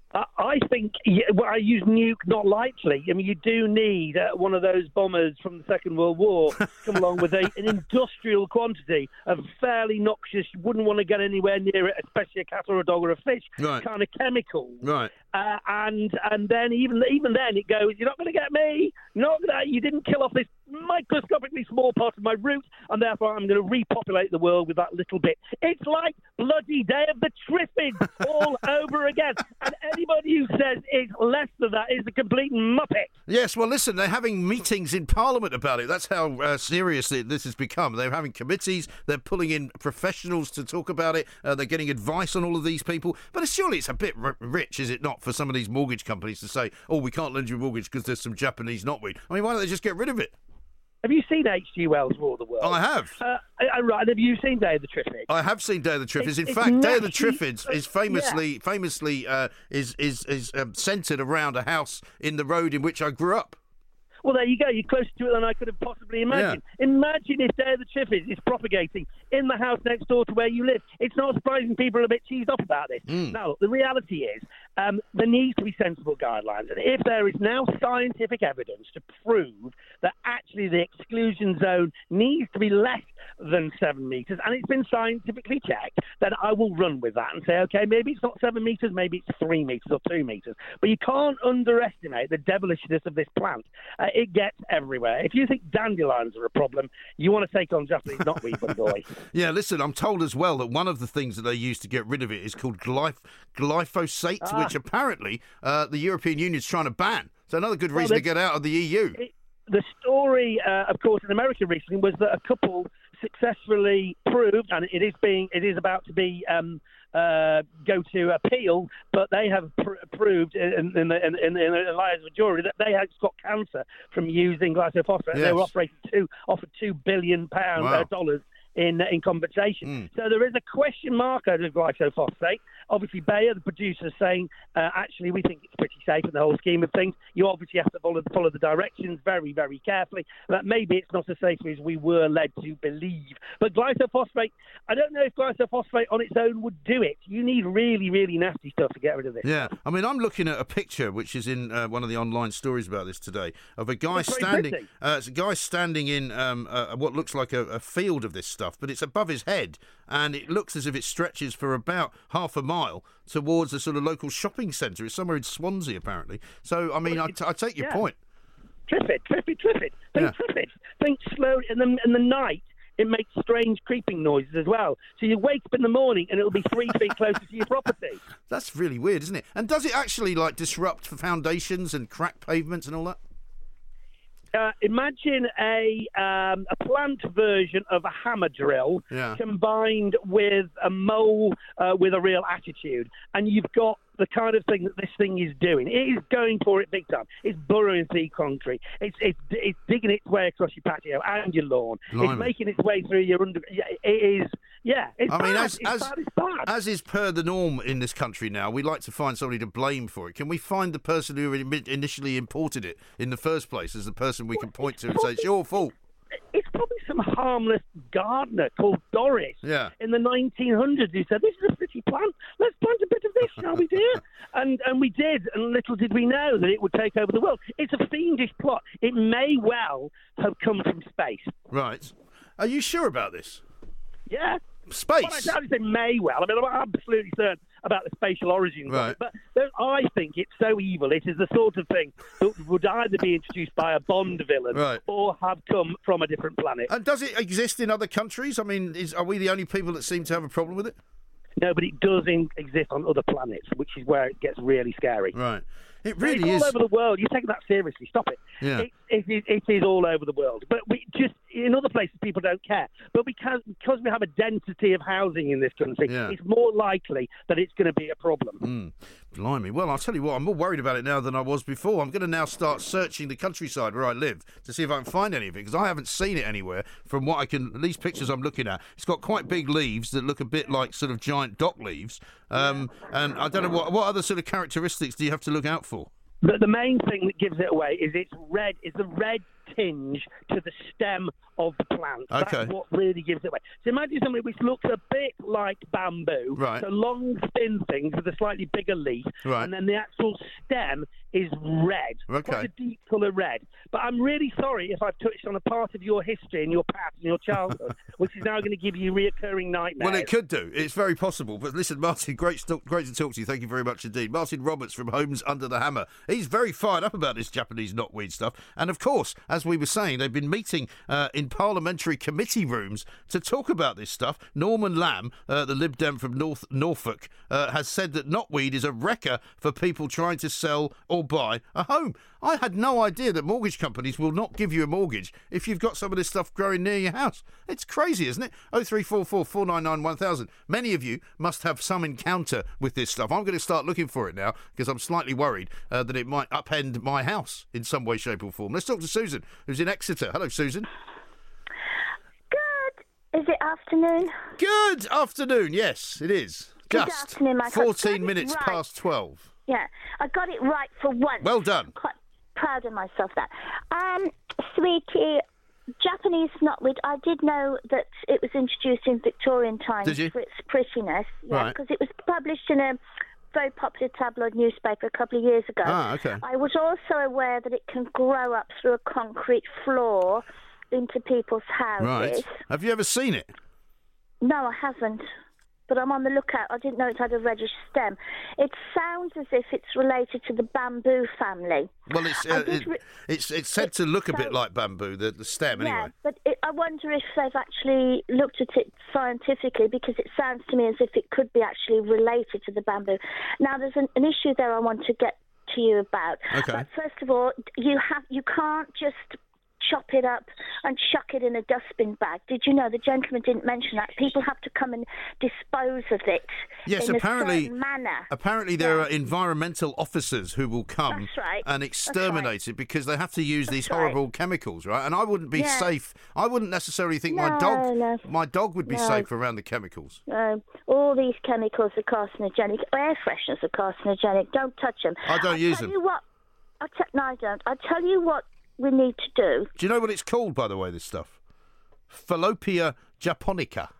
I think yeah, well, I use nuke not lightly. I mean, you do need uh, one of those bombers from the Second World War to come along with a, an industrial quantity of fairly noxious, you wouldn't want to get anywhere near it, especially a cat or a dog or a fish, right. kind of chemicals. Right. Uh, and and then even even then it goes, you're not going to get me. You're not gonna, you didn't kill off this microscopically small part of my roots, and therefore I'm going to repopulate the world with that little bit. It's like bloody Day of the Triffids all over again. And anybody who says it's less than that is a complete muppet. Yes, well, listen, they're having meetings in Parliament about it. That's how uh, serious it, this has become. They're having committees. They're pulling in professionals to talk about it. Uh, they're getting advice on all of these people. But surely it's a bit r- rich, is it not, for some of these mortgage companies to say, oh, we can't lend you a mortgage because there's some Japanese knotweed. I mean, why don't they just get rid of it? Have you seen H G Wells' War of the Worlds? I have. Uh, I, right. Have you seen Day of the Triffids? I have seen Day of the Triffids. It's, In it's fact, Day of the nasty, Triffids is famously, yeah. famously uh, is is is um, centred around a house in the road in which I grew up. Well, there you go. You're closer to it than I could have possibly imagined. Yeah. Imagine if Day of the Triffids is propagating in the house next door to where you live. It's not surprising people are a bit cheesed off about this. Mm. Now, look, the reality is um, there needs to be sensible guidelines. And if there is now scientific evidence to prove that actually the exclusion zone needs to be less than seven metres, and it's been scientifically checked, then I will run with that and say, OK, maybe it's not seven metres, maybe it's three metres or two metres. But you can't underestimate the devilishness of this plant. Uh, it gets everywhere. If you think dandelions are a problem, you want to take on Japanese knotweed, my boy. Yeah, listen, I'm told as well that one of the things that they use to get rid of it is called glyph- glyphosate, ah. which apparently uh, the European Union is trying to ban. So another good reason well, to get out of the E U. It, the story, uh, of course, in America recently was that a couple successfully proved, and it is being, it is about to be um, uh, go to appeal, but they have pr- proved in, in, the, in, in, in the lives of a jury that they had got cancer from using glyphosate. Yes. They were offered two offered two billion pound wow. uh, dollars in in compensation. Mm. So there is a question mark over glyphosate. Obviously, Bayer, the producer, is saying, uh, actually, we think it's pretty safe in the whole scheme of things. You obviously have to follow, follow the directions very, very carefully. But maybe it's not as safe as we were led to believe. But glyphosate, I don't know if glyphosate on its own would do it. You need really, really nasty stuff to get rid of this. Yeah, I mean, I'm looking at a picture which is in uh, one of the online stories about this today of a guy That's very standing. pretty. Uh, it's a guy standing in um, uh, what looks like a, a field of this stuff, but it's above his head, and it looks as if it stretches for about half a mile towards a sort of local shopping centre. It's somewhere in Swansea, apparently. So, I mean, Well, I, t- I take your yeah. point. Trip it, trip it, trip it. Think Yeah. trip it. Think slowly. In the, in the night, it makes strange creeping noises as well. So you wake up in the morning and it'll be three feet closer to your property. That's really weird, isn't it? And does it actually, like, disrupt for foundations and crack pavements and all that? Uh, imagine a um, a plant version of a hammer drill Yeah. combined with a mole uh, with a real attitude, and you've got the kind of thing that this thing is doing. It is going for it big time. It's burrowing through concrete. It's it's it's digging its way across your patio and your lawn. Blimey. It's making its way through your under. Yeah, it is. Yeah, it's I mean, bad. as it's as bad. It's bad. as is per the norm in this country now, we like to find somebody to blame for it. Can we find the person who ini- initially imported it in the first place as the person we can point to and say it's your fault? It's probably some harmless gardener called Doris Yeah. in the nineteen hundreds who said, this is a pretty plant. Let's plant a bit of this, shall we, dear? And and we did, and little did we know that it would take over the world. It's a fiendish plot. It may well have come from space. Right. Are you sure about this? Yeah. Space? Well, I doubt it may well. I mean, I'm absolutely certain about the spatial origins of Right. it. But there- I think it's so evil. It is the sort of thing that would either be introduced by a Bond villain Right. or have come from a different planet. And does it exist in other countries? I mean, is, are we the only people that seem to have a problem with it? No, but it does in, exist on other planets, which is where it gets really scary. Right. It But really it's is. all over the world. You take that seriously. Stop it. Yeah. It, it, it, it is all over the world. But we just in other places people don't care. But because because we have a density of housing in this country, Yeah. it's more likely that it's going to be a problem. Mm, blimey. Well, I'll tell you what, I'm more worried about it now than I was before. I'm going to now start searching the countryside where I live to see if I can find any of it, because I haven't seen it anywhere from what I can, these pictures I'm looking at. It's got quite big leaves that look a bit like sort of giant dock leaves. Um, and I don't know, what, what other sort of characteristics do you have to look out for? The, the main thing that gives it away is it's red. Is the red tinge to the stem of the plant. Okay. That's what really gives it away. So imagine something which looks a bit like bamboo. Right. So long, thin things with a slightly bigger leaf. Right. And then the actual stem is red. Okay. Quite a deep colour red. But I'm really sorry if I've touched on a part of your history and your past and your childhood, which is now going to give you reoccurring nightmares. Well, it could do. It's very possible. But listen, Martin, great, st- great to talk to you. Thank you very much indeed. Martin Roberts from Homes Under the Hammer. He's very fired up about this Japanese knotweed stuff. And of course, as we were saying, they've been meeting uh, in parliamentary committee rooms to talk about this stuff. Norman Lamb, uh, the Lib Dem from North Norfolk, uh, has said that knotweed is a wrecker for people trying to sell or buy a home. I had no idea that mortgage companies will not give you a mortgage if you've got some of this stuff growing near your house. It's crazy, isn't it? oh three four four, four nine nine, one thousand. Many of you must have some encounter with this stuff. I'm going to start looking for it now because I'm slightly worried uh, that it might upend my house in some way, shape or form. Let's talk to Susan, who's in Exeter. Hello, Susan. Is it afternoon? Good afternoon. Yes, it is. Good Just afternoon, Mike. I got fourteen it minutes right. past twelve. Yeah, I got it right for once. Well done. I'm quite proud of myself that. Um, sweetie, Japanese knotweed, I did know that it was introduced in Victorian times Did you? for its prettiness. Yeah, Right. because it was published in a very popular tabloid newspaper a couple of years ago. Ah, okay. I was also aware that it can grow up through a concrete floor into people's houses. Right. Have you ever seen it? No, I haven't. But I'm on the lookout. I didn't know it had a reddish stem. It sounds as if it's related to the bamboo family. Well, it's I uh, did it, re- it's it's said to look a bit so- like bamboo, the, the stem, Yeah, anyway. but it, I wonder if they've actually looked at it scientifically, because it sounds to me as if it could be actually related to the bamboo. Now, there's an, an issue there I want to get to you about. Okay. But first of all, you have you can't just chop it up and chuck it in a dustbin bag. Did you know the gentleman didn't mention that? People have to come and dispose of it Yes, in apparently, a certain manner. Apparently there Yeah. are environmental officers who will come That's right. and exterminate it because they have to use these right. horrible chemicals, right? And I wouldn't be Yeah. safe. I wouldn't necessarily think my No, dog no. my dog would be No. safe around the chemicals. Um, all these chemicals are carcinogenic. Air fresheners are carcinogenic. Don't touch them. I don't I'll use tell them. You what, I te- no, I don't. I tell you what we need to do. Do you know what it's called, by the way, this stuff? Phallopia japonica.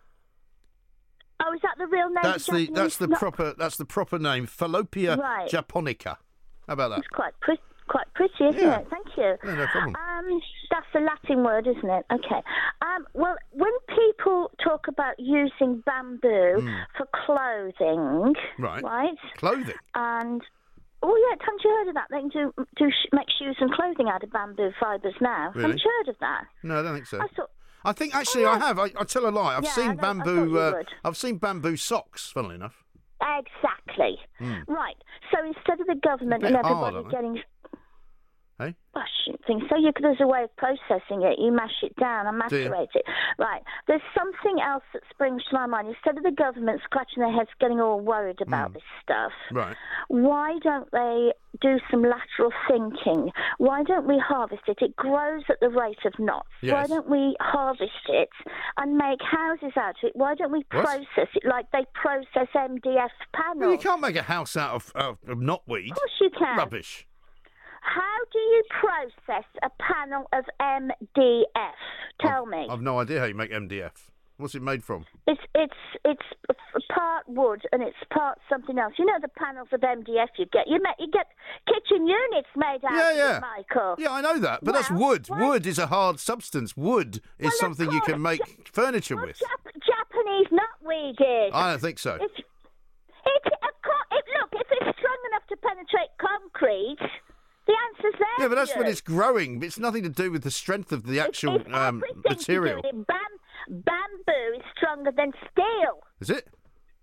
Oh, is that the real name? That's of the Japanese? that's the No- proper that's the proper name. Phallopia Right. japonica. How about that? It's quite pretty. Quite pretty, isn't Yeah. it? Thank you. Yeah, no problem. Um, that's a Latin word, isn't it? Okay. Um, well, when people talk about using bamboo Mm. for clothing, Right. right? Clothing. And oh yeah, haven't you heard of that? They can do do sh- make shoes and clothing out of bamboo fibres now. Really? Haven't you heard of that? No, I don't think so. I thought. I think actually I have. I, I tell a lie. I've Yeah, I seen know- I thought bamboo. you Uh, would. I've seen bamboo socks. Funnily enough. Exactly. Mm. Right. So instead of the government A and bit hard, everybody aren't they? getting Hey. I shouldn't think so. You, there's a way of processing it. You mash it down and Do you? macerate it. Right. There's something else that springs to my mind. Instead of the government scratching their heads, getting all worried about Mm. this stuff, Right. why don't they do some lateral thinking? Why don't we harvest it? It grows at the rate of knots. Yes. Why don't we harvest it and make houses out of it? Why don't we What? process it like they process M D F panels? Well, you can't make a house out of, out of knotweed. Of course you can. Rubbish. How do you process a panel of M D F? Tell me. I've no idea how you make M D F. What's it made from? It's it's it's f- part wood and it's part something else. You know the panels of M D F you get. You make, you get kitchen units made out Yeah, of yeah. it, Michael. Yeah, I know that, but that's Well, wood. why- Wood is a hard substance. Wood is Well, of something you course. can make furniture with. Jap- Japanese knotweed is. I don't think so. It's, it, of course, it, look, if it's strong enough to penetrate concrete, the answer's there. Yeah, but that's for when you. it's growing. It's nothing to do with the strength of the actual It's um, everything to do material. with it. Bam, bamboo is stronger than steel. Is it?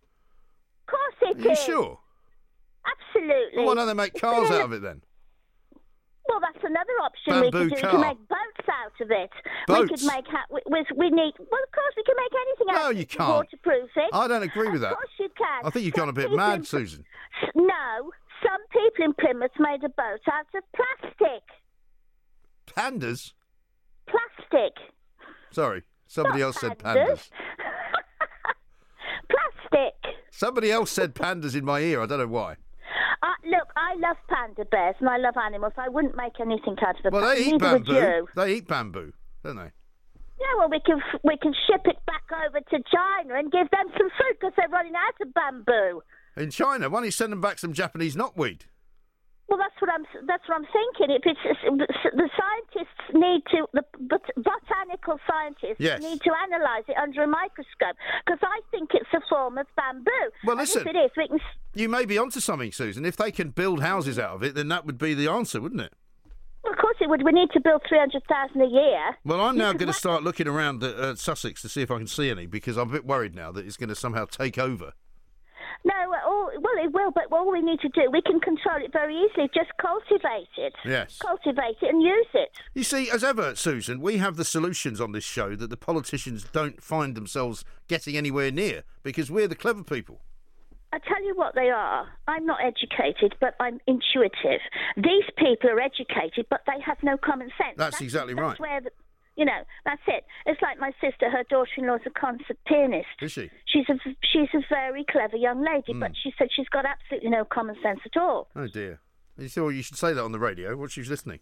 Of course it Are you is. sure? Absolutely. Well, why don't they make It's cars been out a- of it then? Well, that's another option we Bamboo could do. car. We could make boats out of it. We Boats? could make ha- we, we, we need. Well, of course we can make anything out No, of you it. can't. Waterproof it. I don't agree with that. Of course you can. I think you've gone a bit Some mad, people in- Susan. No, some people in Plymouth made a boat out of plastic. Pandas? Plastic. Sorry, somebody Not else said pandas. pandas. Plastic. Somebody else said pandas in my ear. I don't know why. Uh, look, I love panda bears and I love animals. I wouldn't make anything out of a Well, panda. they eat Neither would bamboo. you. They eat bamboo, don't they? Yeah, well, we can we can ship it back over to China and give them some food because they're running out of bamboo. In China, why don't you send them back some Japanese knotweed? Well, that's what I'm that's what I'm thinking. If it's, it's the scientists need to the bot, botanical scientists Yes. need to analyse it under a microscope because I think it's a form of bamboo. Well, And listen. if it is, we can. You may be onto something, Susan. If they can build houses out of it, then that would be the answer, wouldn't it? Well, of course it would. We need to build three hundred thousand a year. Well, I'm You now could going to ma- start looking around at uh, Sussex to see if I can see any because I'm a bit worried now that it's going to somehow take over. No, all, well, it will, but all we need to do, we can control it very easily. Just cultivate it. Yes. Cultivate it and use it. You see, as ever, Susan, we have the solutions on this show that the politicians don't find themselves getting anywhere near because we're the clever people. I tell you what they are. I'm not educated, but I'm intuitive. These people are educated, but they have no common sense. That's exactly right. That's where, the, you know, that's it. It's like my sister. Her daughter-in-law's a concert pianist. Is she? She's a she's a very clever young lady, but Mm. she said she's got absolutely no common sense at all. Oh, dear. You thought you should say that on the radio. What, she's listening?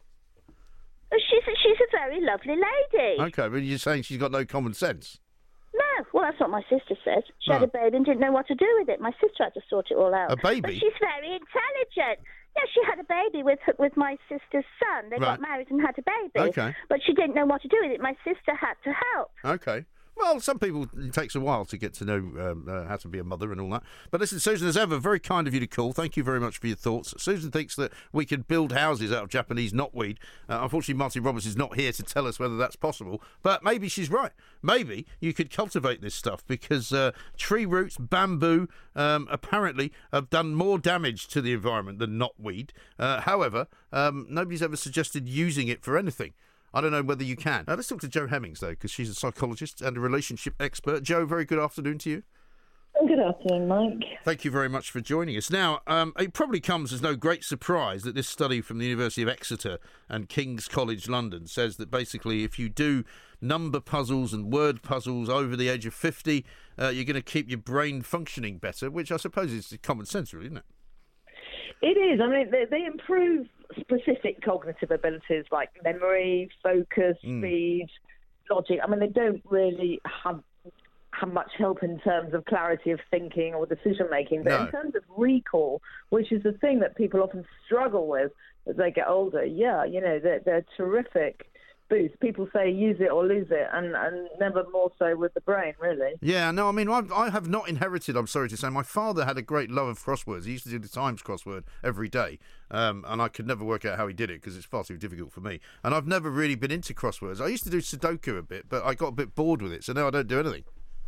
She's a, she's a very lovely lady. Okay, but you're saying she's got no common sense. No, well, that's what my sister said. She had Oh. a baby and didn't know what to do with it. My sister had to sort it all out. A baby? But she's very intelligent. Yeah, she had a baby with with my sister's son. They Right. got married and had a baby. Okay. But she didn't know what to do with it. My sister had to help. Okay. Well, some people, it takes a while to get to know um, uh, how to be a mother and all that. But listen, Susan, as ever, very kind of you to call. Thank you very much for your thoughts. Susan thinks that we can build houses out of Japanese knotweed. Uh, unfortunately, Martin Roberts is not here to tell us whether that's possible. But maybe she's right. Maybe you could cultivate this stuff because uh, tree roots, bamboo, um, apparently have done more damage to the environment than knotweed. Uh, however, um, nobody's ever suggested using it for anything. I don't know whether you can. Uh, let's talk to Jo Hemmings, though, because she's a psychologist and a relationship expert. Jo, very good afternoon to you. Good afternoon, Mike. Thank you very much for joining us. Now, um, it probably comes as no great surprise that this study from the University of Exeter and King's College London says that basically if you do number puzzles and word puzzles over the age of fifty, uh, you're going to keep your brain functioning better, which I suppose is common sense, really, isn't it? It is. I mean, they, they improve specific cognitive abilities like memory, focus, mm. speed, logic. I mean, they don't really have have much help in terms of clarity of thinking or decision making, but no. in terms of recall, which is the thing that people often struggle with as they get older, yeah, you know, they're, they're terrific boost. People say use it or lose it, and, and never more so with the brain, really. Yeah, no, I mean, I've, I have not inherited, I'm sorry to say. My father had a great love of crosswords. He used to do the Times crossword every day, um, and I could never work out how he did it because it's far too difficult for me. And I've never really been into crosswords. I used to do Sudoku a bit, but I got a bit bored with it, so now I don't do anything.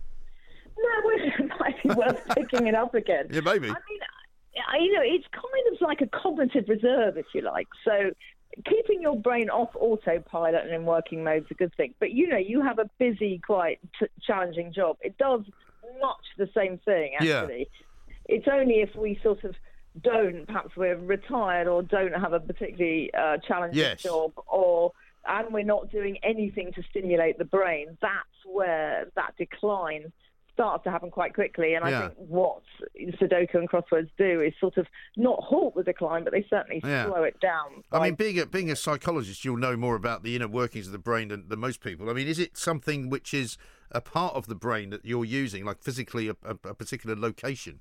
No, it might be worth picking it up again. Yeah, maybe. I mean, I, you know, it's kind of like a cognitive reserve, if you like. So keeping your brain off autopilot and in working mode is a good thing. But, you know, you have a busy, quite t- challenging job. It does much the same thing, actually. Yeah. It's only if we sort of don't, perhaps we're retired or don't have a particularly uh, challenging yes. job, or and we're not doing anything to stimulate the brain, that's where that decline starts to happen quite quickly. And I yeah. think what Sudoku and crosswords do is sort of not halt the decline, but they certainly yeah. slow it down. I mean, being a, being a psychologist, you'll know more about the inner workings of the brain than, than most people. I mean, is it something which is a part of the brain that you're using, like physically a, a, a particular location?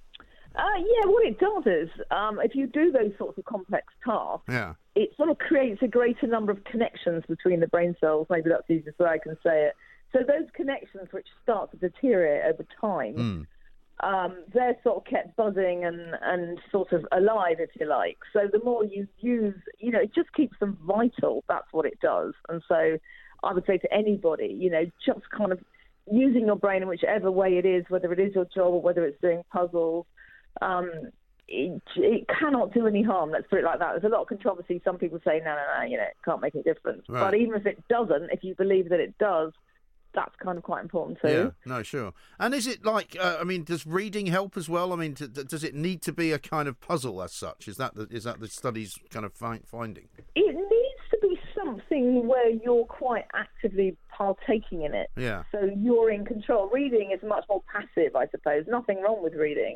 Uh, yeah, what it does is, um, if you do those sorts of complex tasks, yeah. it sort of creates a greater number of connections between the brain cells. Maybe that's the easiest way I can say it. So those connections which start to deteriorate over time, mm. um, they're sort of kept buzzing and, and sort of alive, if you like. So the more you use, you know, it just keeps them vital. That's what it does. And so I would say to anybody, you know, just kind of using your brain in whichever way it is, whether it is your job or whether it's doing puzzles, um, it, it cannot do any harm. Let's put it like that. There's a lot of controversy. Some people say, no, no, no, you know, it can't make any difference. Right. But even if it doesn't, if you believe that it does, that's kind of quite important too. Yeah, no, sure. And is it like, uh, I mean, does reading help as well? I mean, t- t- does it need to be a kind of puzzle as such? Is that the, is that the study's kind of fi- finding? It needs to be something where you're quite actively partaking in it. Yeah. So you're in control. Reading is much more passive, I suppose. Nothing wrong with reading.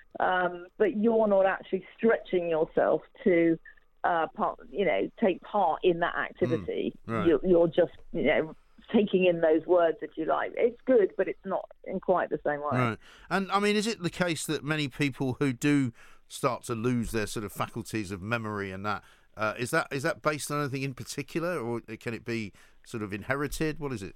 Um, but you're not actually stretching yourself to, uh, part, you know, take part in that activity. Mm, right. you're, you're just, you know, taking in those words, if you like. It's good, but it's not in quite the same way. Right. And, I mean, is it the case that many people who do start to lose their sort of faculties of memory and that, uh, is that is that based on anything in particular, or can it be sort of inherited? What is it?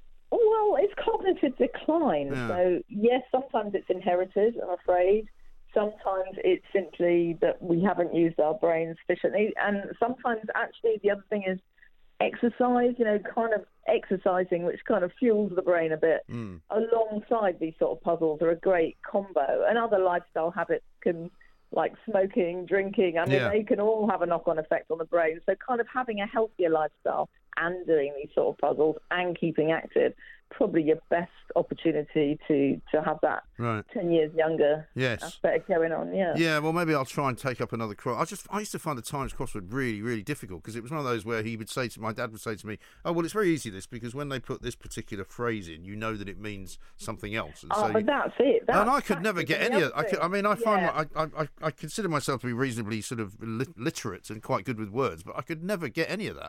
Well, it's cognitive decline. Yeah. So, yes, sometimes it's inherited, I'm afraid. Sometimes it's simply that we haven't used our brains sufficiently. And sometimes, actually, the other thing is exercise, you know, kind of exercising, which kind of fuels the brain a bit, mm. alongside these sort of puzzles are a great combo. And other lifestyle habits can, like smoking, drinking, I mean, yeah. they can all have a knock-on effect on the brain. So kind of having a healthier lifestyle and doing these sort of puzzles and keeping active, probably your best opportunity to, to have that right. ten years younger yes. aspect going on, yeah. Yeah, well, maybe I'll try and take up another cross. I just I used to find the Times crossword really, really difficult because it was one of those where he would say to, my dad would say to me, oh, well, it's very easy this, because when they put this particular phrase in, you know that it means something else. And oh, so but you, that's it. That's and I could never get any of I, could, I mean, I find yeah. my, I, I, I consider myself to be reasonably sort of literate and quite good with words, but I could never get any of that.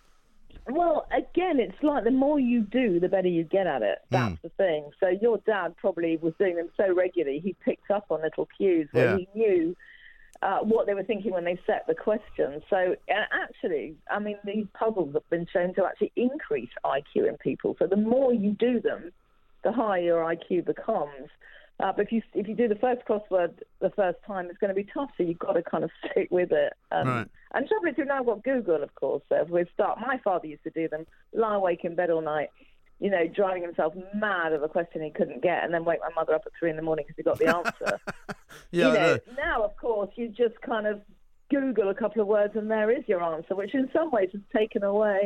Well, again, it's like the more you do, the better you get at it. That's mm. the thing. So your dad probably was doing them so regularly, he picked up on little cues where yeah. he knew uh, what they were thinking when they set the question. So uh, actually, I mean, these puzzles have been shown to actually increase I Q in people. So the more you do them, the higher your I Q becomes. Uh, but if you if you do the first crossword the first time, it's going to be tough, so you've got to kind of stick with it. Um, right. And trouble is, we've now got Google, of course. So if we start, my father used to do them, lie awake in bed all night, you know, driving himself mad of a question he couldn't get, and then wake my mother up at three in the morning because he got the answer. yeah, you know, now, of course, you just kind of Google a couple of words, and there is your answer, which in some ways has taken away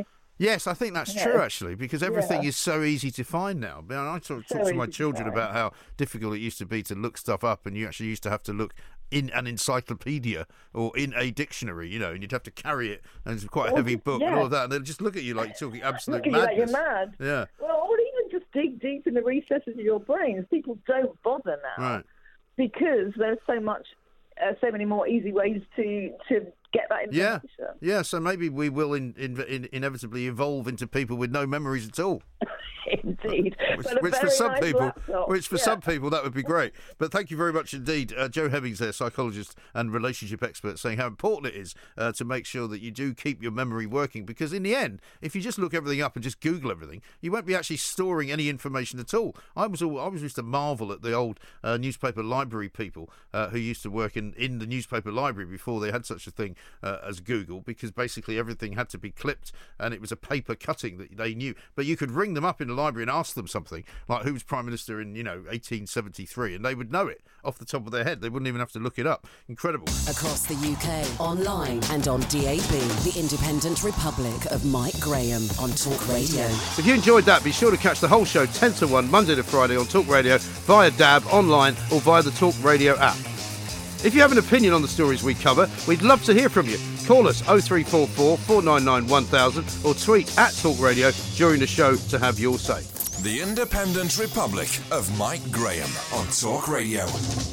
Yes, I think that's Yeah. true, actually, because everything Yeah. is so easy to find now. I, mean, I talk, So talk to my easy to children find. about how difficult it used to be to look stuff up, and you actually used to have to look in an encyclopedia or in a dictionary, you know, and you'd have to carry it, and it's quite a Or heavy just- book and yeah. all of that, and they'll just look at you like you're talking absolute Look at you like madness. you're mad. Yeah, Well, or even just dig deep in the recesses of your brains. People don't bother now right. because there's so much, uh, so many more easy ways to to get that Yeah, information. yeah. So maybe we will in, in, in, inevitably evolve into people with no memories at all. Indeed. Which, But a which for very some nice people, laptop. which for Yeah. some people that would be great. But thank you very much indeed, uh, Joe Hemmings, there, psychologist and relationship expert, saying how important it is uh, to make sure that you do keep your memory working. Because in the end, if you just look everything up and just Google everything, you won't be actually storing any information at all. I was all, I was used to marvel at the old uh, newspaper library people uh, who used to work in, in the newspaper library before they had such a thing uh, as Google, because basically everything had to be clipped and it was a paper cutting that they knew. But you could ring them up in the library and ask them something like who was Prime Minister in, you know, eighteen seventy-three, and they would know it off the top of their head. They wouldn't even have to look it up. Incredible. Across the U K, online and on D A B, the Independent Republic of Mike Graham on Talk Radio. If you enjoyed that, be sure to catch the whole show ten to one Monday to Friday on Talk Radio, via D A B, online or via the Talk Radio app. If you have an opinion on the stories we cover, we'd love to hear from you. Call us oh three four four, four nine nine, one thousand or tweet at Talk Radio during the show to have your say. The Independent Republic of Mike Graham on Talk Radio.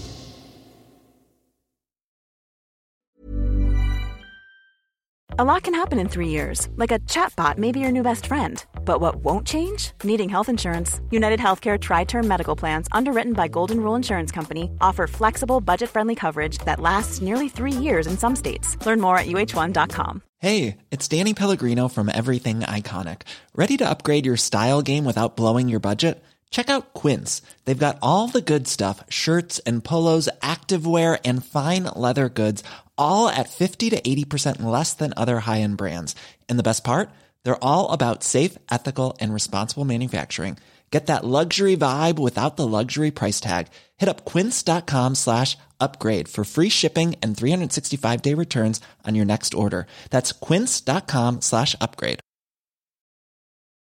A lot can happen in three years, like a chatbot may be your new best friend. But what won't change? Needing health insurance. United Healthcare Tri-Term Medical Plans, underwritten by Golden Rule Insurance Company, offer flexible, budget-friendly coverage that lasts nearly three years in some states. Learn more at U H one dot com. Hey, it's Danny Pellegrino from Everything Iconic. Ready to upgrade your style game without blowing your budget? Check out Quince. They've got all the good stuff, shirts and polos, activewear, and fine leather goods, all at fifty to eighty percent less than other high-end brands. And the best part? They're all about safe, ethical, and responsible manufacturing. Get that luxury vibe without the luxury price tag. Hit up quince.com slash upgrade for free shipping and three sixty-five day returns on your next order. That's quince.com slash upgrade.